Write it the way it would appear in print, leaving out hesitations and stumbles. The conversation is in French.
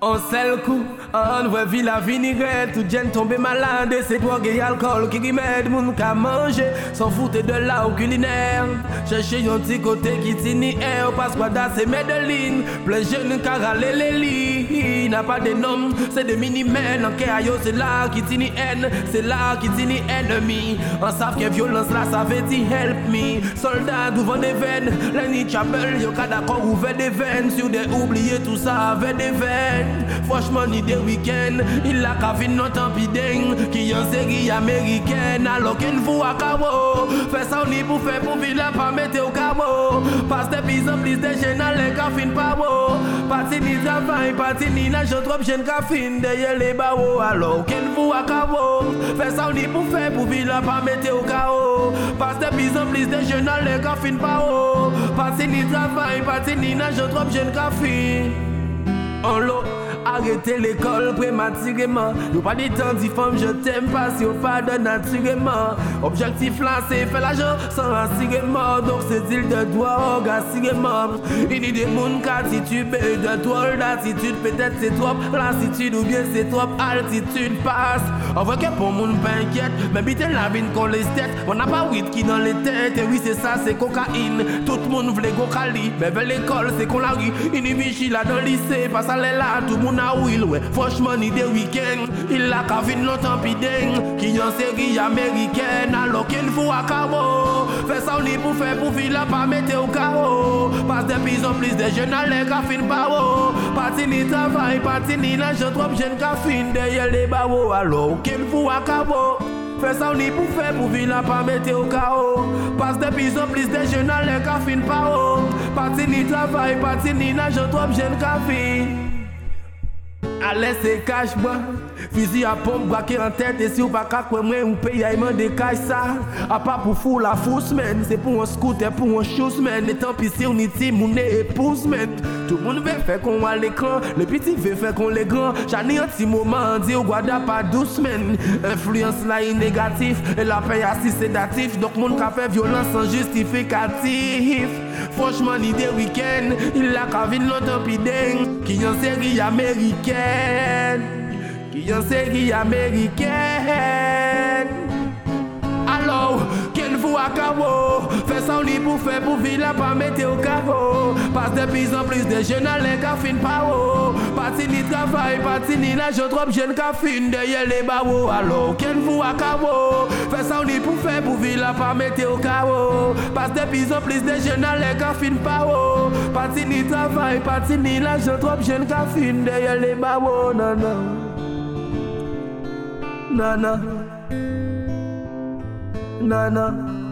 On seul coup, on voit la vinaigrette, tout jeune tombé malade, c'est drogue et alcool qui remède moun ka manger, sans foutre de la au culinaire. Chercher un petit côté qui tini air, parce que c'est Medellin, plein jeunes qui râlent les lits. N'a pas de nom, c'est des mini-men, en Kéayo c'est là qui tini haine, c'est là qui tini ennemi. On savent que violence là, ça veut dire help me. Soldats ouvrent des veines, l'ennemi chapel, yo ka d'accord ouvert des veines, sur des oubliés tout ça avec des veines. Franchement ni des week-ends, il a qu'à venir notre empideng, qui en série américaine, alors qu'il faut à cabo. Fait ça on y pour faire pour vivre pas mettre au cabo. Passe de plus en plus de jeunes à les cafines pas beau. Parti ni travail, parti ni la je trop jeune cafine derrière les barreaux, alors qu'il faut à cabo. Fait ça on y pour faire pour vivre pas mettre au chaos. Passe de plus en plus de jeunes à les cafines pas beau. Parti ni travail, parti ni la je trop jeune cafine. On l'eau, arrêtez l'école prématurément. Y'a pas de temps dit femme je t'aime pas si on pas de naturellement. Objectif là c'est faire l'argent sans assurément. Donc c'est il de droit assurément. Il y a des monde qui attitude de toi d'attitude. Peut-être c'est trop lassitude ou bien c'est trop altitude passe. On voit que pour monde pas inquiète. Mais vite la vie qu'on les têtes. On n'a pas weed qui dans les têtes. Et oui c'est ça c'est cocaïne. Tout le monde voulait go Cali. Mais vers l'école c'est qu'on la rue. Il y a Vichy là dans le lycée. Passe à là tout le monde a will ouais. Franchement ni des week-ends. Il a qu'à venir longtemps pideng. Qui en série américaine. Alors qu'il faut à cabo. Fait ça on y pour faire pour vivre pas mettre au chaos. Passe de plus en plus de jeunes à l'air cafine pas haut. Parti ni travail, parti ni l'argent trop jeune cafine derrière les barreaux. Alors qu'il faut à cabo. Fait ça on y pour faire pour vivre pas mettre au chaos. Passe de plus en plus de jeunes à l'air cafine pas haut. Parti ni travail, parti ni l'argent trop jeune cafine. Allez c'est cash moi. Fusil à pompe braqué en tête. Et si ou pas qu'à quoi moi ou paye à aimer des cailles ça. A pas pour fou la fausse man. C'est pour un scooter, pour un shoes man. Et tant pis si on y team on est épouse man. Tout le monde veut faire qu'on a l'écran. Le petit veut faire qu'on les grands. J'en ai un petit moment dit au guada pas douce man. Influence là est négatif. Et la paye assis sédatif. Donc mon ka fait violence sans justificatif. Franchement ni des week-ends. Il a qu'à venir longtemps pideng. Qui en série américaine. Qui en série américaine. Alors, qu'elle vous à cabo. Fait ça on y pour faire pour vivre pas mettre au carreau. Passe de plus en plus de jeunes à l'air cafine pas haut. Parti ni travail, parti ni l'argent trop jeune cafine derrière les barreaux. Alors, qu'elle vous à cabo. Fait ça on y pour faire pour vivre pas mettre au carreau. Passe de plus en plus de jeunes à l'air cafine pas haut. Parti ni travail, parti ni l'argent trop jeune cafine derrière les barreaux. Nana. Nana. Nana.